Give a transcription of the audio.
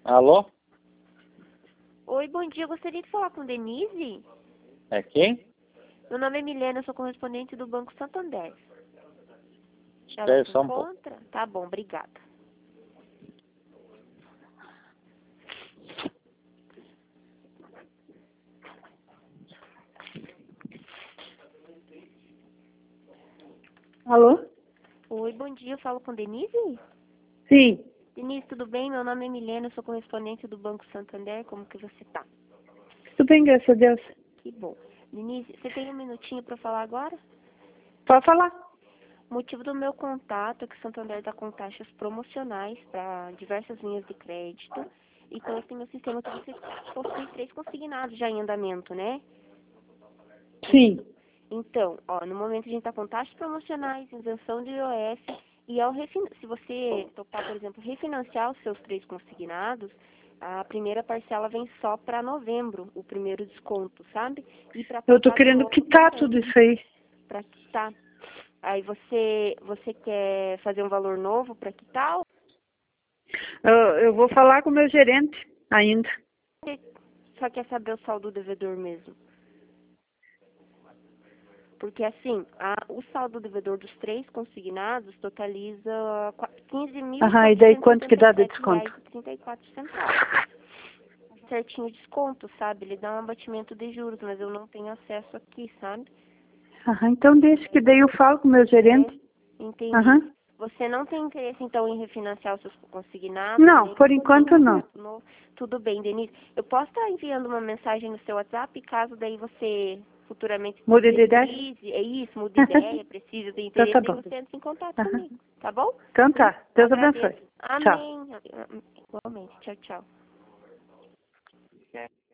Alô? Oi, bom dia. Eu gostaria de falar com Denise. É quem? Meu nome é Milena, eu sou correspondente do Banco Santander. Ela Espera se só um pouco. encontra? Tá bom, obrigada. Alô? Oi, bom dia. Eu falo com Denise? Sim, Denise, tudo bem? Meu nome é Milena, eu sou correspondente do Banco Santander. Como que você tá? tudo bem, graças a Deus. Que bom. Denise, você tem um minutinho para falar agora? Pode falar. O motivo do meu contato é que o Santander está com taxas promocionais para diversas linhas de crédito. E coloquei no sistema que você possui 3 consignados já em andamento, né? Sim. Então, ó, no momento a gente está com taxas promocionais, isenção de IOF, e se você topar, por exemplo, refinanciar os seus 3 consignados, a primeira parcela vem só para novembro, o primeiro desconto, sabe? E para Eu tô passar de querendo novo quitar também, tudo isso aí. para quitar. Aí você quer fazer um valor novo para quitar ou Eu vou falar com o meu gerente ainda. você só quer saber o saldo do devedor mesmo? Porque assim, o saldo devedor dos 3 consignados totaliza Aham, e daí quanto que dá de R$ desconto? 34,34. Certinho o desconto, sabe? Ele dá um abatimento de juros, mas eu não tenho acesso aqui, sabe? Aham, então deixa que daí eu falo com o meu gerente. Entendi. Aham. Você não tem interesse, então, em refinanciar os seus consignados? Não, Nem por fazer um enquanto não. contrato novo? Tudo bem, Denise. Eu posso estar enviando uma mensagem no seu WhatsApp, caso daí você futuramente Muda de ideia? precise, é isso, mude ideia, precise, tem Então tá interesse, aí bom. você entra em contato Aham. comigo, tá bom? Então tá. Deus abençoe. Agradeço. Tchau. Amém. Igualmente. Tchau, tchau.